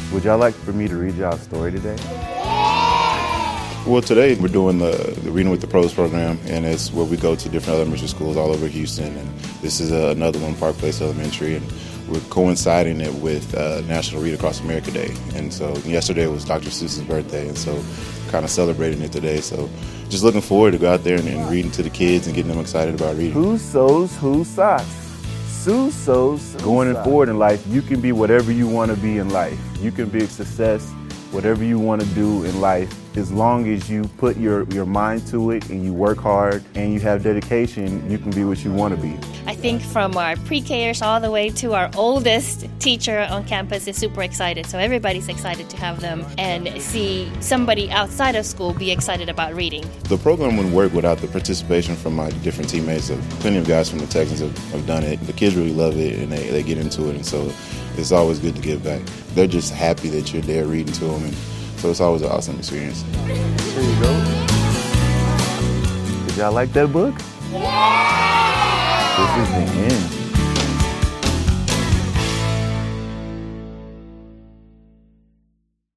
Would y'all like for me to read y'all a story today? Well, today we're doing the Reading with the Pros program, and it's where we go to different elementary schools all over Houston. And this is another one, Park Place Elementary, and we're coinciding it with National Read Across America Day. And so yesterday was Dr. Seuss's birthday, and so kind of celebrating it today. So just looking forward to go out there and reading to the kids and getting them excited about reading. Who sews whose socks? Sue sews. Going forward in life, you can be whatever you want to be in life. You can be a success, whatever you want to do in life, as long as you put your mind to it and you work hard and you have dedication, you can be what you want to be. I think from our pre-Kers all the way to our oldest teacher on campus is super excited. So everybody's excited to have them and see somebody outside of school be excited about reading. The program wouldn't work without the participation from my different teammates. Plenty of guys from the Texans have done it. The kids really love it and they get into it, and so it's always good to give back. They're just happy that you're there reading to them, and so it's always an awesome experience. There you go. Did y'all like that book? Yeah! This is the end.